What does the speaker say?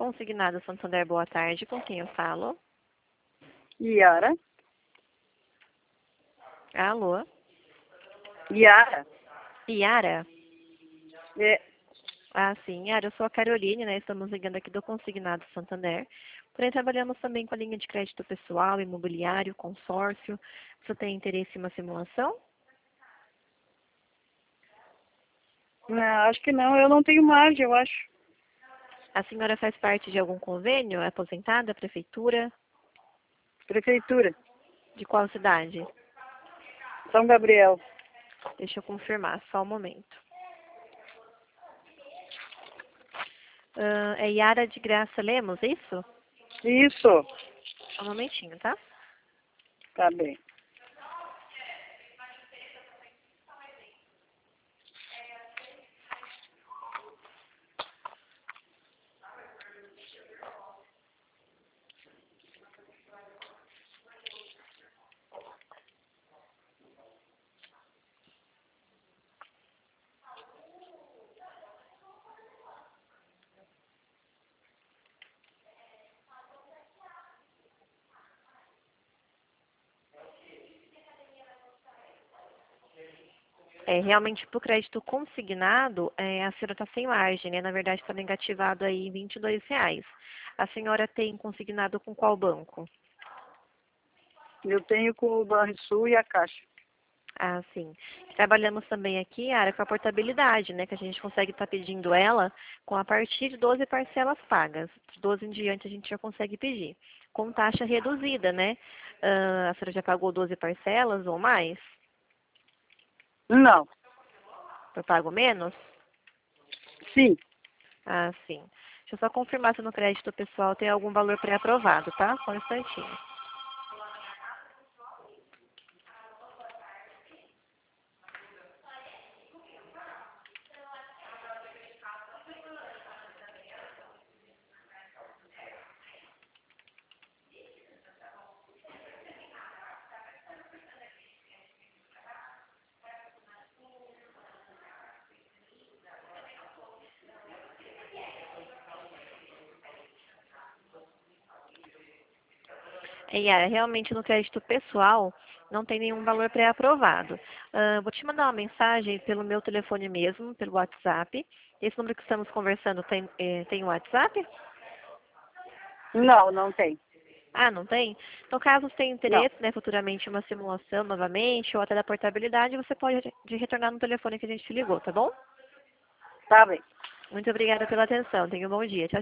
Consignado Santander, boa tarde. Com quem eu falo? Yara. Alô? Yara. Yara? É. Ah, sim, Yara, eu sou a Caroline, né? Estamos ligando aqui do Consignado Santander. Porém, trabalhamos também com a linha de crédito pessoal, imobiliário, consórcio. Você tem interesse em uma simulação? Não, acho que não. Eu não tenho margem, eu acho. A senhora faz parte de algum convênio? É aposentada, prefeitura? Prefeitura. De qual cidade? São Gabriel. Deixa eu confirmar, só um momento. É Yara de Graça Lemos, é isso? Isso. Só um momentinho, tá? Tá bem. Realmente, para o crédito consignado, a senhora está sem margem, né? Na verdade, está negativado aí R$ 22. A senhora tem consignado com qual banco? Eu tenho com o Banrisul e a Caixa. Ah, sim. Trabalhamos também aqui, Ara, com a portabilidade, né? Que a gente consegue estar pedindo ela com a partir de 12 parcelas pagas. De 12 em diante a gente já consegue pedir. Com taxa reduzida, né? A senhora já pagou 12 parcelas ou mais? Não. Eu pago menos? Sim. Ah, sim. Deixa eu só confirmar se no crédito pessoal tem algum valor pré-aprovado, tá? Só um instantinho. Yara, realmente no crédito pessoal não tem nenhum valor pré-aprovado. Vou te mandar uma mensagem pelo meu telefone mesmo, pelo WhatsApp. Esse número que estamos conversando tem WhatsApp? Não, não tem. Ah, não tem? Então, caso você tenha Não. interesse, né, futuramente em uma simulação novamente, ou até da portabilidade, você pode retornar no telefone que a gente te ligou, tá bom? Tá bem. Muito obrigada pela atenção. Tenha um bom dia. Tchau,